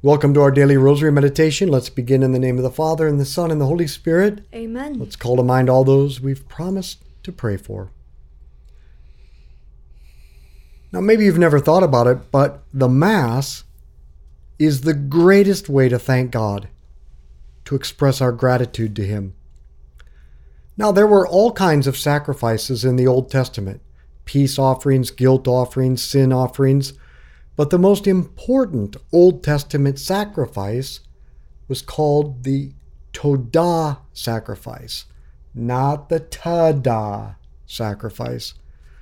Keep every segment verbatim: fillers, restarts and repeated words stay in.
Welcome to our daily rosary meditation. Let's begin in the name of the Father, and the Son, and the Holy Spirit. Amen. Let's call to mind all those we've promised to pray for. Now, maybe you've never thought about it, but the Mass is the greatest way to thank God, to express our gratitude to Him. Now, there were all kinds of sacrifices in the Old Testament: peace offerings, guilt offerings, sin offerings. But the most important Old Testament sacrifice was called the Todah sacrifice, not the Tada sacrifice.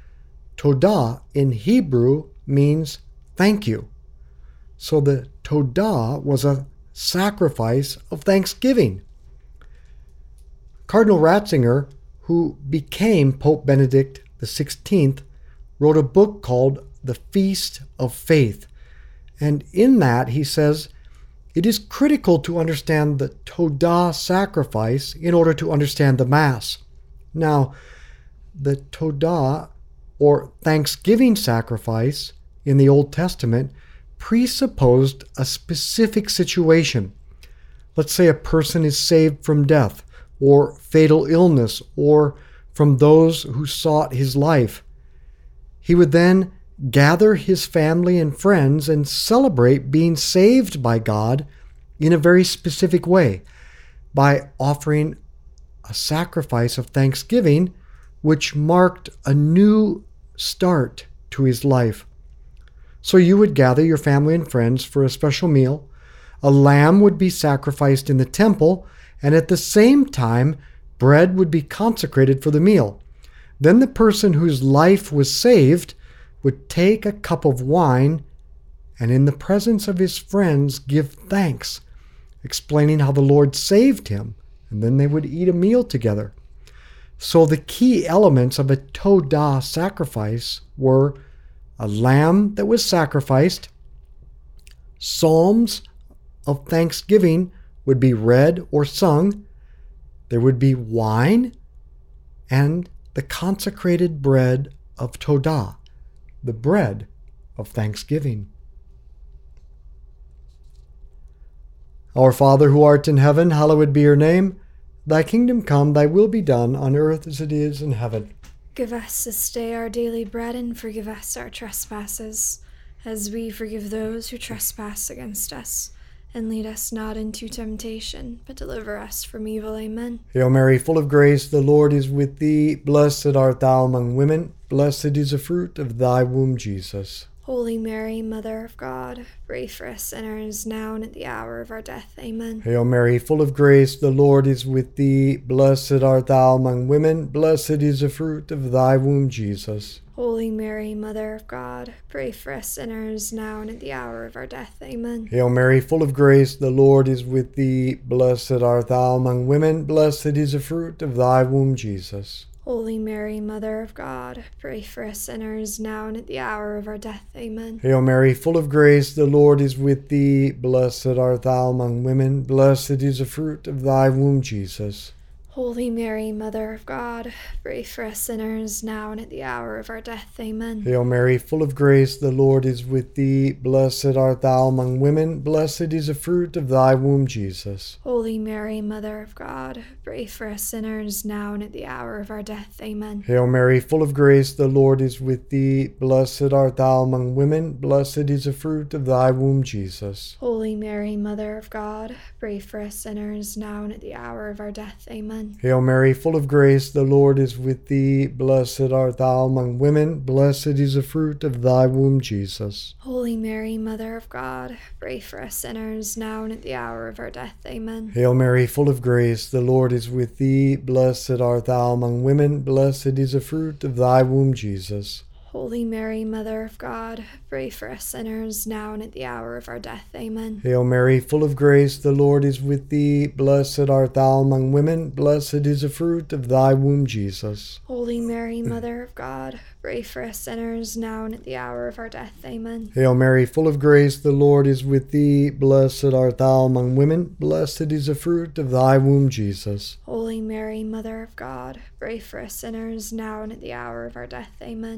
Todah in Hebrew means thank you. So the Todah was a sacrifice of thanksgiving. Cardinal Ratzinger, who became Pope Benedict the sixteenth, wrote a book called The Feast of Faith. And in that, he says, it is critical to understand the Todah sacrifice in order to understand the Mass. Now, the Todah, or Thanksgiving sacrifice, in the Old Testament presupposed a specific situation. Let's say a person is saved from death, or fatal illness, or from those who sought his life. He would then gather his family and friends and celebrate being saved by God in a very specific way, by offering a sacrifice of thanksgiving, which marked a new start to his life. So you would gather your family and friends for a special meal. A lamb would be sacrificed in the temple, and at the same time, bread would be consecrated for the meal. Then the person whose life was saved would take a cup of wine and in the presence of his friends give thanks, explaining how the Lord saved him, and then they would eat a meal together. So the key elements of a Todah sacrifice were a lamb that was sacrificed, psalms of thanksgiving would be read or sung, there would be wine, and the consecrated bread of Todah, the bread of thanksgiving. Our Father who art in heaven, hallowed be your name. Thy kingdom come, thy will be done, on earth as it is in heaven. Give us this day our daily bread, and forgive us our trespasses, as we forgive those who trespass against us. And lead us not into temptation, but deliver us from evil. Amen. Hail Mary, full of grace, the Lord is with thee. Blessed art thou among women. Blessed is the fruit of thy womb, Jesus. Holy Mary, Mother of God, pray for us sinners, now and at the hour of our death. Amen. Hail Mary, full of grace, the Lord is with thee. Blessed art thou among women. Blessed is the fruit of thy womb, Jesus. Holy Mary, Mother of God, pray for us sinners, now and at the hour of our death. Amen. Hail Mary, full of grace, the Lord is with thee. Blessed art thou among women. Blessed is the fruit of thy womb, Jesus. Holy Mary, Mother of God, pray for us sinners, now and at the hour of our death. Amen. Hail Mary, full of grace, the Lord is with thee. Blessed art thou among women. Blessed is the fruit of thy womb, Jesus. Holy Mary, Mother of God, pray for us sinners, now and at the hour of our death. Amen. Hail Mary, full of grace, the Lord is with thee. Blessed art thou among women. Blessed is the fruit of thy womb, Jesus. Holy Mary, Mother of God, pray for us sinners, now and at the hour of our death. Amen. Hail Mary, full of grace, the Lord is with thee. Blessed art thou among women. Blessed is the fruit of thy womb, Jesus. Holy Mary, Mother of God, pray for us sinners, now and at the hour of our death. Amen. Hail Mary, full of grace, the Lord is with thee. Blessed art thou among women. Blessed is the fruit of thy womb, Jesus. Holy Mary, Mother of God, pray for us sinners, now and at the hour of our death. Amen. Hail Mary, full of grace, the Lord is with thee. Blessed art thou among women. Blessed is the fruit of thy womb, Jesus. Holy Mary, Mother of God, pray for us sinners, now and at the hour of our death. Amen. Hail Mary, full of grace, the Lord is with thee. Blessed art thou among women. Blessed is the fruit of thy womb, Jesus. Holy Mary, Mother of God, pray for us sinners, now and at the hour of our death. Amen. Hail Mary, full of grace, the Lord is with thee. Blessed art thou among women. Blessed is the fruit of thy womb, Jesus. Holy Mary, Mother of God, pray for us sinners, now and at the hour of our death. Amen. Glory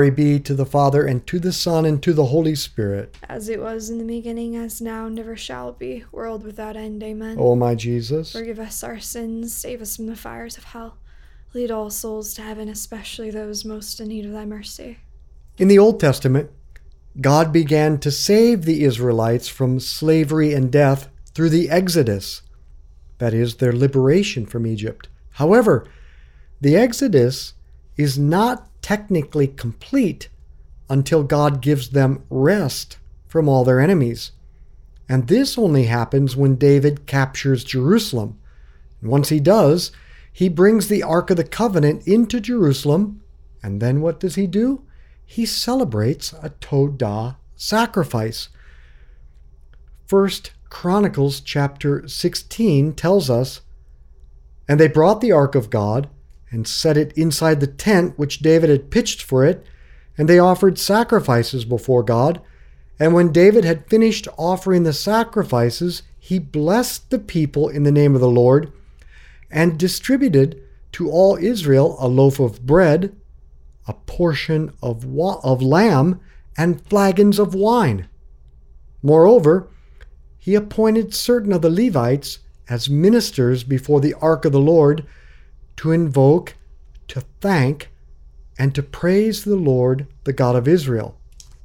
Glory be to the Father, and to the Son, and to the Holy Spirit. As it was in the beginning, as now, and ever shall be, world without end. Amen. O my Jesus, forgive us our sins, save us from the fires of hell. Lead all souls to heaven, especially those most in need of thy mercy. in the Old Testament, God began to save the Israelites from slavery and death through the Exodus, that is, their liberation from Egypt. However, the Exodus is not technically complete until God gives them rest from all their enemies. And this only happens when David captures Jerusalem. And once he does, he brings the Ark of the Covenant into Jerusalem, and then what does he do? He celebrates a Todah sacrifice. First Chronicles chapter sixteen tells us, "And they brought the ark of God, and set it inside the tent which David had pitched for it, and they offered sacrifices before God. And when David had finished offering the sacrifices, he blessed the people in the name of the Lord, and distributed to all Israel a loaf of bread, a portion of, wa- of lamb, and flagons of wine. Moreover, he appointed certain of the Levites as ministers before the ark of the Lord to invoke, to thank, and to praise the Lord, the God of Israel."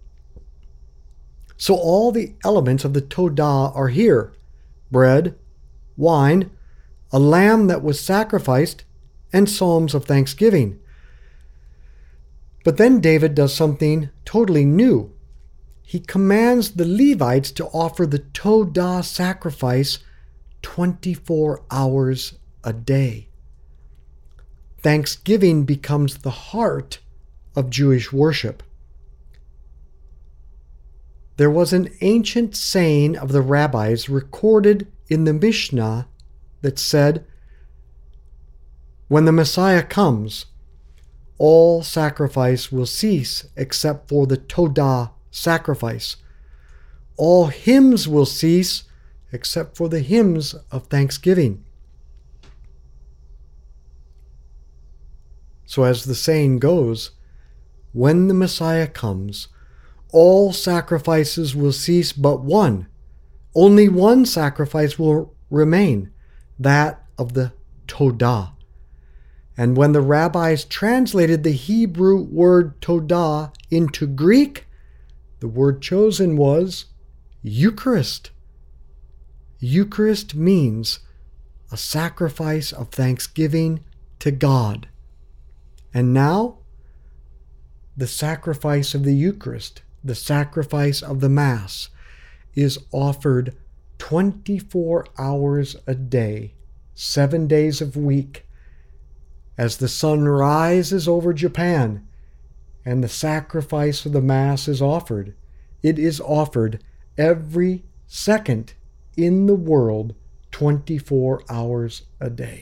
So all the elements of the Todah are here: bread, wine, a lamb that was sacrificed, and psalms of thanksgiving. But then David does something totally new. He commands the Levites to offer the Todah sacrifice twenty-four hours a day. Thanksgiving becomes the heart of Jewish worship. There was an ancient saying of the rabbis recorded in the Mishnah that said, "When the Messiah comes, all sacrifice will cease except for the Todah sacrifice. All hymns will cease except for the hymns of thanksgiving." So as the saying goes, when the Messiah comes, all sacrifices will cease but one. Only one sacrifice will remain, that of the Todah. And when the rabbis translated the Hebrew word Todah into Greek, the word chosen was Eucharist. Eucharist means a sacrifice of thanksgiving to God. And now, the sacrifice of the Eucharist, the sacrifice of the Mass, is offered twenty-four hours a day, seven days a week, as the sun rises over Japan and the sacrifice of the Mass is offered. It is offered every second in the world, twenty-four hours a day.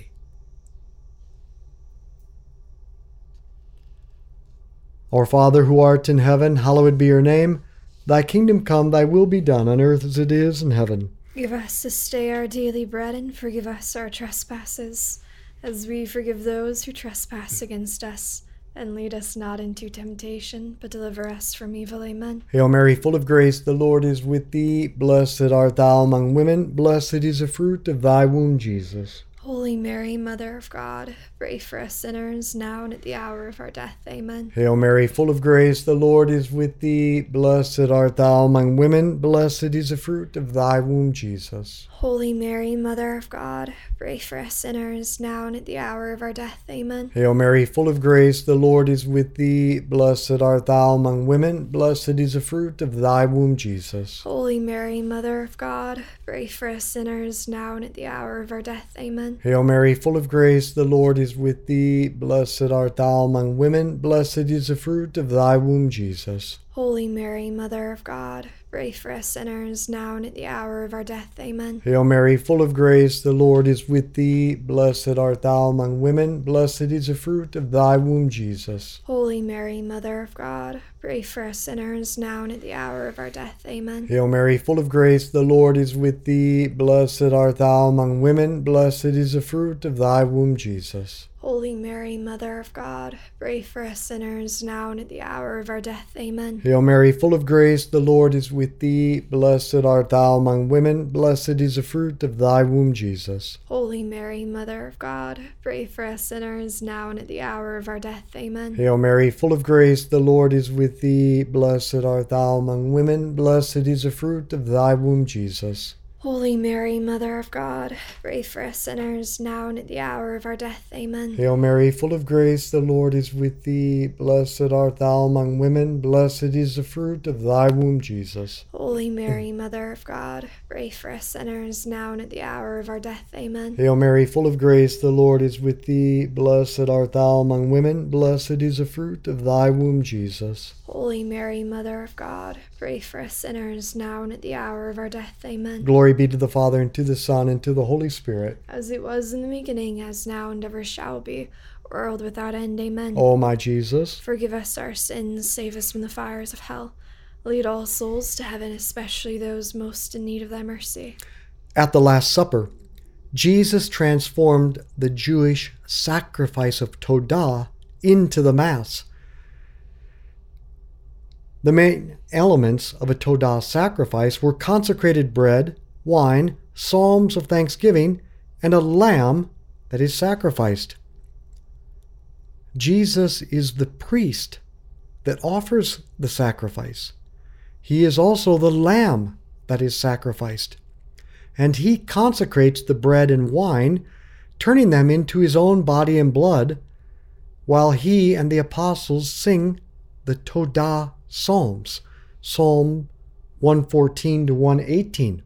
Our Father who art in heaven, hallowed be your name. Thy kingdom come, thy will be done on earth as it is in heaven. Give us this day our daily bread, and forgive us our trespasses, as we forgive those who trespass against us. And lead us not into temptation, but deliver us from evil. Amen. Hail Mary, full of grace, the Lord is with thee. Blessed art thou among women. Blessed is the fruit of thy womb, Jesus. Holy Mary, Mother of God, pray for us sinners, now and at the hour of our death. Amen. Hail Mary, full of grace, the Lord is with thee. Blessed art thou among women. Blessed is the fruit of thy womb, Jesus. Holy Mary, Mother of God, pray for us sinners, now and at the hour of our death. Amen. Hail Mary, full of grace, the Lord is with thee. Blessed art thou among women. Blessed is the fruit of thy womb, Jesus. Holy Mary, Mother of God, pray for us sinners, now and at the hour of our death. Amen. Hail Mary, full of grace, the Lord is with thee. Blessed art thou among women. Blessed is the fruit of thy womb, Jesus. Holy Mary, Mother of God, pray for us sinners, now and at the hour of our death. Amen. Hail Mary, full of grace, the Lord is with thee. Blessed art thou among women. Blessed is the fruit of thy womb, Jesus. Holy Mary, Mother of God, pray for us sinners, now and at the hour of our death. Amen. Hail Mary, full of grace, the Lord is with thee. Blessed art thou among women. Blessed is the fruit of thy womb, Jesus. Holy Mary, Mother of God, pray for us sinners, now and at the hour of our death. Amen. Hail Mary, full of grace, the Lord is with thee. Blessed art thou among women. Blessed is the fruit of thy womb, Jesus. Holy Mary, Mother of God, pray for us sinners, now and at the hour of our death. Amen. Hail Mary, full of grace, the Lord is with thee. Blessed art thou among women. Blessed is the fruit of thy womb, Jesus. Holy Mary, Mother of God, pray for us sinners, now and at the hour of our death. Amen. Hail Mary, full of grace, the Lord is with thee. Blessed art thou among women. Blessed is the fruit of thy womb, Jesus. Holy Mary, Mother of God, pray for us sinners, now and at the hour of our death. Amen. Hail Mary, full of grace, the Lord is with thee. Blessed art thou among women. Blessed is the fruit of thy womb, Jesus. Holy Mary, Mother of God, pray for us sinners, now and at the hour of our death. Amen. Glory be to the Father, and to the Son, and to the Holy Spirit. As it was in the beginning, as now, and ever shall be, world without end. Amen. O my Jesus, forgive us our sins, save us from the fires of hell. Lead all souls to heaven, especially those most in need of thy mercy. At the Last Supper, Jesus transformed the Jewish sacrifice of Todah into the Mass. The main elements of a Todah sacrifice were consecrated bread, wine, psalms of thanksgiving, and a lamb that is sacrificed. Jesus is the priest that offers the sacrifice. He is also the lamb that is sacrificed. And he consecrates the bread and wine, turning them into his own body and blood, while he and the apostles sing the Todah Psalms, Psalm one fourteen to one eighteen.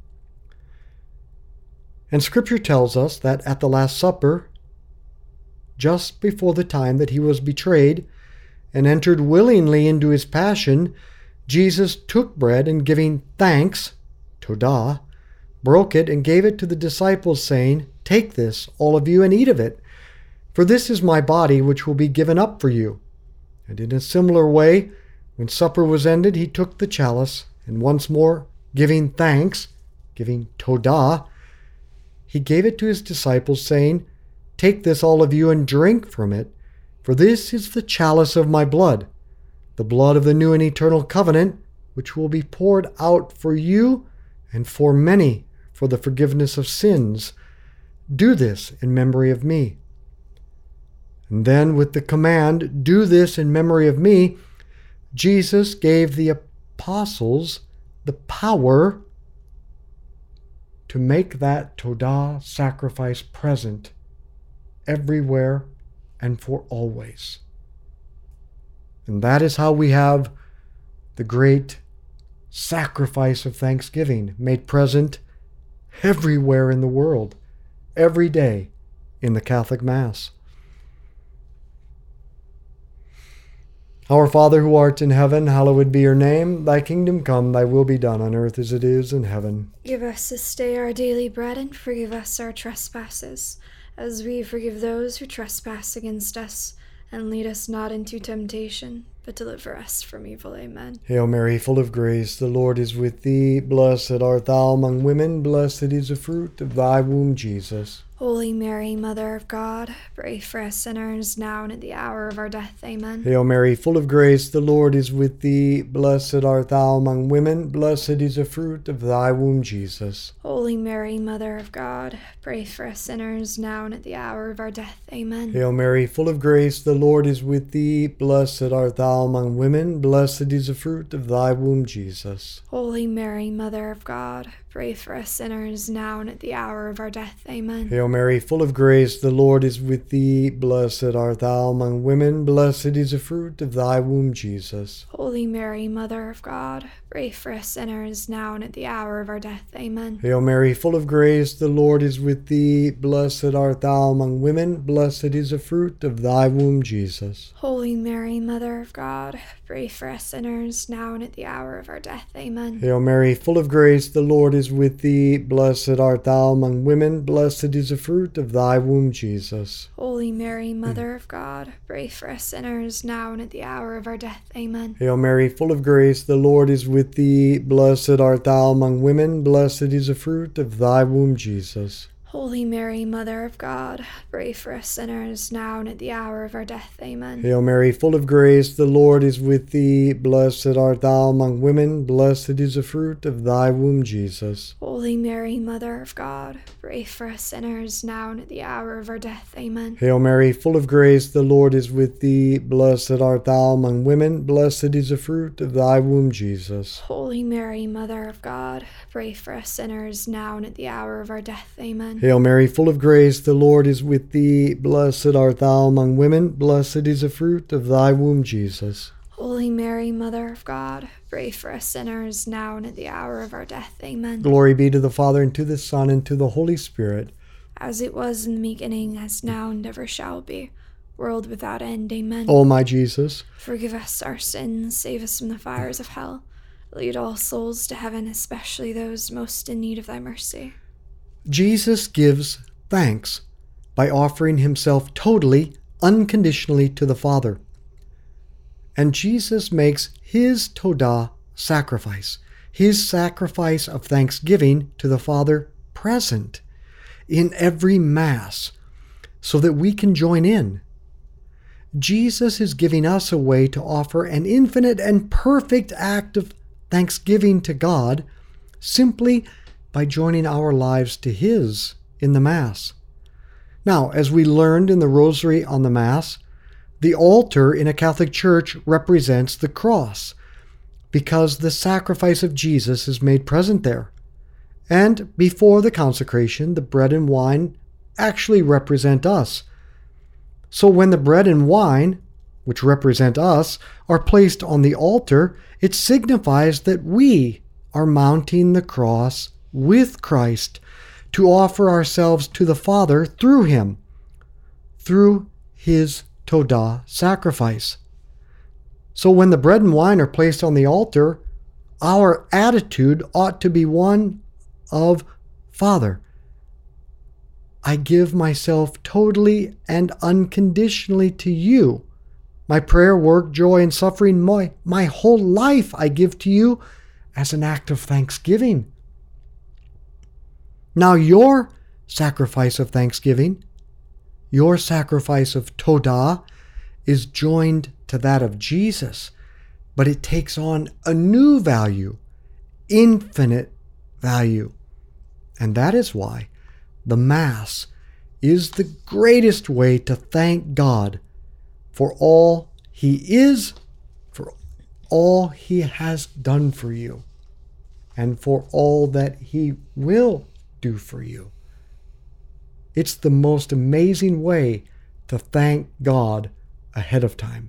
And Scripture tells us that at the Last Supper, just before the time that he was betrayed and entered willingly into his passion, Jesus took bread and giving thanks, Todah, broke it and gave it to the disciples, saying, "Take this, all of you, and eat of it, for this is my body which will be given up for you." And in a similar way, when supper was ended, he took the chalice, and once more, giving thanks, giving Todah, he gave it to his disciples, saying, "Take this, all of you, and drink from it, for this is the chalice of my blood, the blood of the new and eternal covenant, which will be poured out for you and for many for the forgiveness of sins. Do this in memory of me." And then with the command, "Do this in memory of me," Jesus gave the apostles the power to make that Todah sacrifice present everywhere and for always. And that is how we have the great sacrifice of thanksgiving made present everywhere in the world, every day in the Catholic Mass. Our Father who art in heaven, hallowed be your name. Thy kingdom come, thy will be done on earth as it is in heaven. Give us this day our daily bread, and forgive us our trespasses, as we forgive those who trespass against us. And lead us not into temptation, but deliver us from evil. Amen. Hail Mary, full of grace, the Lord is with thee. Blessed art thou among women. Blessed is the fruit of thy womb, Jesus. Holy Mary, Mother of God, pray for us sinners, now and at the hour of our death. Amen. Hail Mary, full of grace, the Lord is with thee. Blessed art thou among women. Blessed is the fruit of thy womb, Jesus. Holy Mary, Mother of God, pray for us sinners, now and at the hour of our death. Amen. Hail Mary, full of grace, the Lord is with thee. Blessed art thou among women. Blessed is the fruit of thy womb, Jesus. Holy Mary, Mother of God, pray for us sinners, now and at the hour of our death. Amen. Hail Mary, full of grace, the Lord is with thee. Blessed art thou among women. Blessed is the fruit of thy womb, Jesus. Holy Mary, Mother of God, pray for us sinners, now and at the hour of our death. Amen. Hail Mary, full of grace, the Lord is with thee. Blessed art thou among women. Blessed is the fruit of thy womb, Jesus. Holy Mary, Mother of God, pray for us sinners, now and at the hour of our death. Amen. Hail Mary, full of grace, the Lord is with thee. Blessed art thou among women. Blessed is the fruit of thy womb, Jesus. Holy Mary, Mother of God, pray for us sinners, now and at the hour of our death. Amen. Hail Mary, full of grace, the Lord is with thee. Blessed art thou among women. Blessed is the fruit of thy womb, Jesus. Holy Mary, Mother of God, pray for us sinners, now and at the hour of our death. Amen. Hail Mary, full of grace, the Lord is with thee. Blessed art thou among women, blessed is the fruit of thy womb, Jesus. Holy Mary, Mother of God, pray for us sinners, now and at the hour of our death. Amen. Hail Mary, full of grace, the Lord is with thee. Blessed art thou among women, blessed is the fruit of thy womb, Jesus. Holy Mary, Mother of God, pray for us sinners, now and at the hour of our death. Amen. Hail Mary, full of grace, the Lord is with thee. Blessed art thou among women, blessed is the fruit of thy womb, Jesus. Holy Mary, Mother of God, pray for us sinners, now and at the hour of our death. Amen. Glory be to the Father, and to the Son, and to the Holy Spirit. As it was in the beginning, as now, and ever shall be, world without end. Amen. O my Jesus, forgive us our sins, save us from the fires of hell. Lead all souls to heaven, especially those most in need of thy mercy. Jesus gives thanks by offering himself totally, unconditionally to the Father. And Jesus makes his Todah sacrifice, his sacrifice of thanksgiving to the Father, present in every Mass so that we can join in. Jesus is giving us a way to offer an infinite and perfect act of thanksgiving to God simply by joining our lives to his in the Mass. Now, as we learned in the Rosary on the Mass, the altar in a Catholic church represents the cross because the sacrifice of Jesus is made present there. And before the consecration, the bread and wine actually represent us. So when the bread and wine, which represent us, are placed on the altar, it signifies that we are mounting the cross with Christ to offer ourselves to the Father through him, through his Todah sacrifice. So when the bread and wine are placed on the altar, our attitude ought to be one of, Father, I give myself totally and unconditionally to you. My prayer, work, joy, and suffering, my, my whole life I give to you as an act of thanksgiving. Now your sacrifice of thanksgiving, your sacrifice of Todah, is joined to that of Jesus, but it takes on a new value, infinite value. And that is why the Mass is the greatest way to thank God for all he is, for all he has done for you, and for all that he will do for you. It's the most amazing way to thank God ahead of time.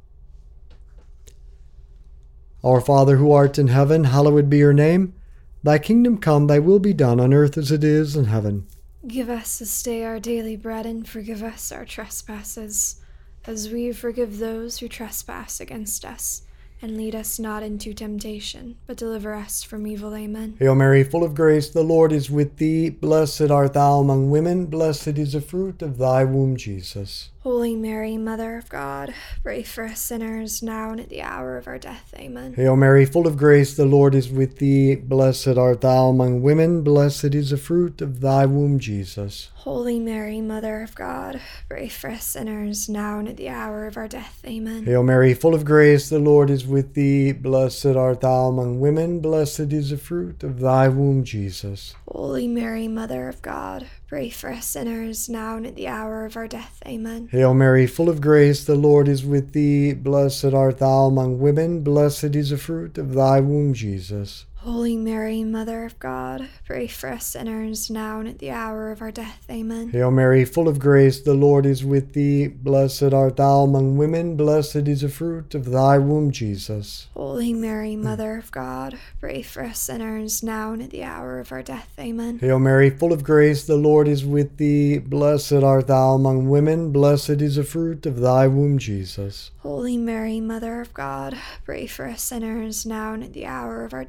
Our Father who art in heaven, hallowed be your name. Thy kingdom come, thy will be done on earth as it is in heaven. Give us this day our daily bread, and forgive us our trespasses, as we forgive those who trespass against us. And lead us not into temptation, but deliver us from evil. Amen. Hail Mary, full of grace, the Lord is with thee. Blessed art thou among women, blessed is the fruit of thy womb, Jesus. Holy Mary, Mother of God, pray for us sinners, now and at the hour of our death. Amen. Hail Mary, full of grace, the Lord is with thee. Blessed art thou among women, blessed is the fruit of thy womb, Jesus. Holy Mary, Mother of God, pray for us sinners, now and at the hour of our death. Amen. Hail Mary, full of grace, the Lord is with thee. Blessed art thou among women, blessed is the fruit of thy womb, Jesus. Holy Mary, Mother of God, pray for us sinners, now and at the hour of our death. Amen. Hail Mary, full of grace, the Lord is with thee. Blessed art thou among women, blessed is the fruit of thy womb, Jesus. Holy Mary, Mother of God, pray for us sinners, now and at the hour of our death. Amen. Hail Mary, full of grace, the Lord is with thee. Blessed art thou among women, blessed is the fruit of thy womb, Jesus. Holy Mary, Mother of God, pray for us sinners, now and at the hour of our death. Amen. Hail Mary, full of grace, the Lord is with thee. Blessed art thou among women, blessed is the fruit of thy womb, Jesus. Holy Mary, Mother of God, pray for us sinners, now and at the hour of our death. Amen.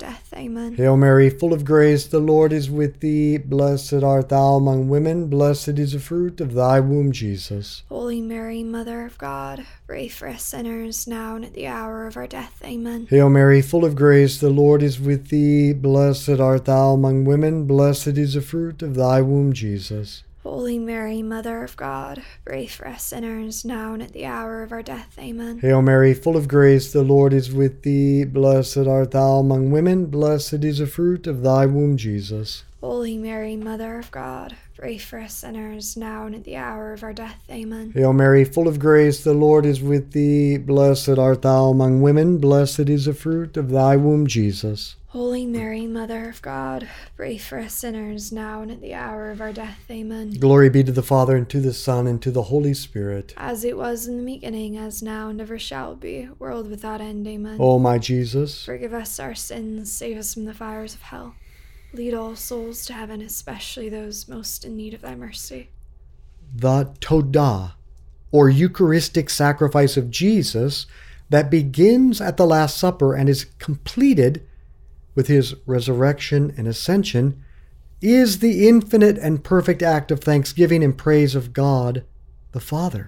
Amen. Hail Mary, full of grace, the Lord is with thee. Blessed art thou among women. Blessed is the fruit of thy womb, Jesus. Holy Mary, Mother of God, pray for us sinners, now and at the hour of our death. Amen. Hail Mary, full of grace, the Lord is with thee. Blessed art thou among women. Blessed is the fruit of thy womb, Jesus. Holy Mary, Mother of God, pray for us sinners, now and at the hour of our death. Amen. Hail Mary, full of grace, the Lord is with thee. Blessed art thou among women. Blessed is the fruit of thy womb, Jesus. Holy Mary, Mother of God, pray for us sinners, now and at the hour of our death. Amen. Hail Mary, full of grace, the Lord is with thee. Blessed art thou among women. Blessed is the fruit of thy womb, Jesus. Holy Mary, Mother of God, pray for us sinners, now and at the hour of our death. Amen. Glory be to the Father, and to the Son, and to the Holy Spirit. As it was in the beginning, as now, and ever shall be, world without end. Amen. O my Jesus, forgive us our sins, save us from the fires of hell. Lead all souls to heaven, especially those most in need of thy mercy. the Todah, or Eucharistic sacrifice of Jesus, that begins at the Last Supper and is completed with his resurrection and ascension, is the infinite and perfect act of thanksgiving and praise of God the Father.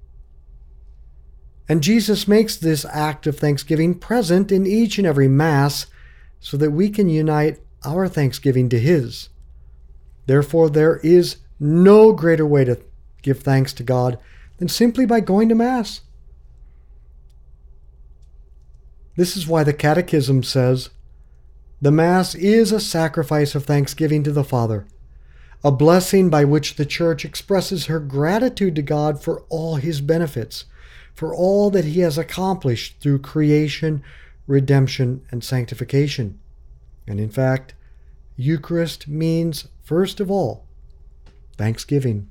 And Jesus makes this act of thanksgiving present in each and every Mass so that we can unite our thanksgiving to his. Therefore, there is no greater way to give thanks to God than simply by going to Mass. This is why the Catechism says, the Mass is a sacrifice of thanksgiving to the Father, a blessing by which the Church expresses her gratitude to God for all his benefits, for all that he has accomplished through creation, redemption, and sanctification. And in fact, Eucharist means, first of all, thanksgiving.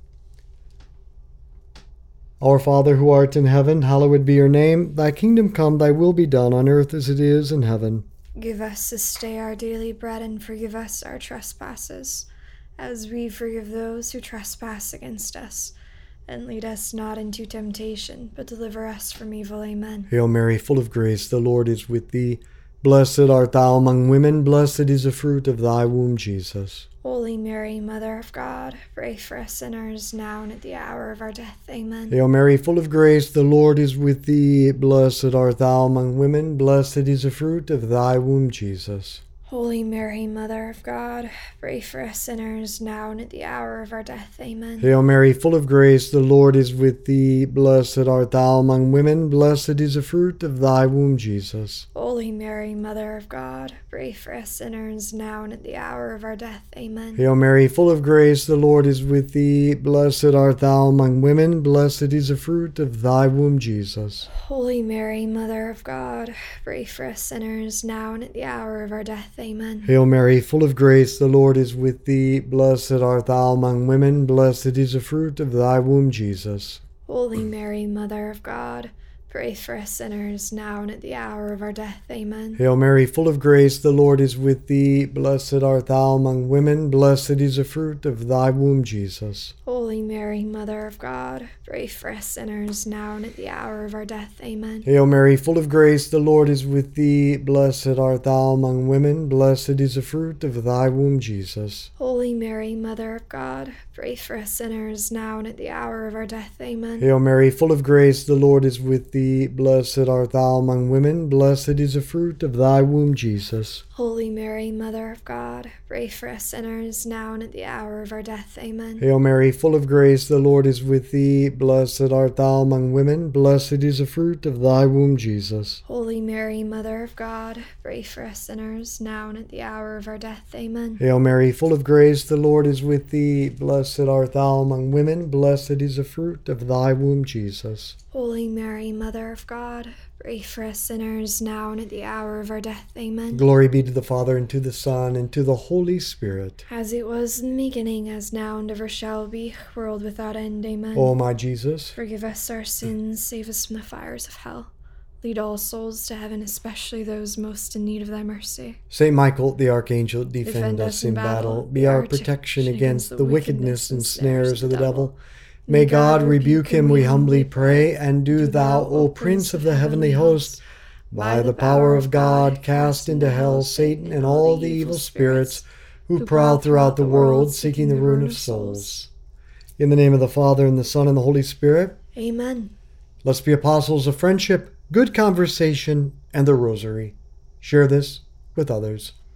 Our Father who art in heaven, hallowed be your name. Thy kingdom come, thy will be done on earth as it is in heaven. Give us this day our daily bread, and forgive us our trespasses, as we forgive those who trespass against us. And lead us not into temptation, but deliver us from evil. Amen. Hail Mary, full of grace, the Lord is with thee. Blessed art thou among women, blessed is the fruit of thy womb, Jesus. Holy Mary, Mother of God, pray for us sinners, now and at the hour of our death. Amen. Hail Mary, full of grace, the Lord is with thee. Blessed art thou among women, blessed is the fruit of thy womb, Jesus. Holy Mary, Mother of God, pray for us sinners, now and at the hour of our death. Amen. Hail Mary, full of grace, the Lord is with thee. Blessed art thou among women, blessed is the fruit of thy womb, Jesus. Holy Mary, Mother of God, pray for us sinners, now and at the hour of our death. Amen. Hail Mary, full of grace, the Lord is with thee. Blessed art thou among women, blessed is the fruit of thy womb, Jesus. Holy Mary, Mother of God, pray for us sinners, now and at the hour of our death. Amen. Hail Mary, full of grace, the Lord is with thee. Blessed art thou among women, blessed is the fruit of thy womb, Jesus. Holy Mary, Mother of God, pray for us sinners, now and at the hour of our death. Amen. Hail Mary, full of grace, the Lord is with thee. Blessed art thou among women, blessed is the fruit of thy womb, Jesus. Holy Mary, Mother of God, pray for us sinners, now and at the hour of our death. Amen. Hail Mary, full of grace, the Lord is with thee. Blessed art thou among women, blessed is the fruit of thy womb, Jesus. Holy Mary, Mother of God, pray for us sinners, now and at the hour of our death. Amen. Hail Mary, full of grace, the Lord is with thee. Blessed art thou among women, blessed is the fruit of thy womb, Jesus. Holy Mary, Mother of God, pray for us sinners, now and at the hour of our death. Amen. Hail Mary, full of grace, the Lord is with thee. Blessed art thou among women, blessed is the fruit of thy womb, Jesus. Holy Mary, Mother of God, pray for us sinners, now and at the hour of our death. Amen. Hail Mary, full of grace, the Lord is with thee. Blessed art thou among women, blessed is the fruit of thy womb, Jesus. Holy Mary, Mother of God, pray for us sinners, now and at the hour of our death. Amen. Glory be to the Father, and to the Son, and to the Holy Spirit. As it was in the beginning, as now, and ever shall be, world without end. Amen. O my Jesus, forgive us our sins, save us from the fires of hell. Lead all souls to heaven, especially those most in need of thy mercy. Saint Michael, the Archangel, defend, defend us in battle. Be our protection against the wickedness and snares of the devil. May God rebuke him, we humbly pray, and do thou, O Prince of the heavenly host, By the power of God, cast into hell Satan and all the evil spirits who prowl throughout the world seeking the ruin of souls. In the name of the Father, and the Son, and the Holy Spirit. Amen. Let's be apostles of friendship, good conversation, and the rosary. Share this with others.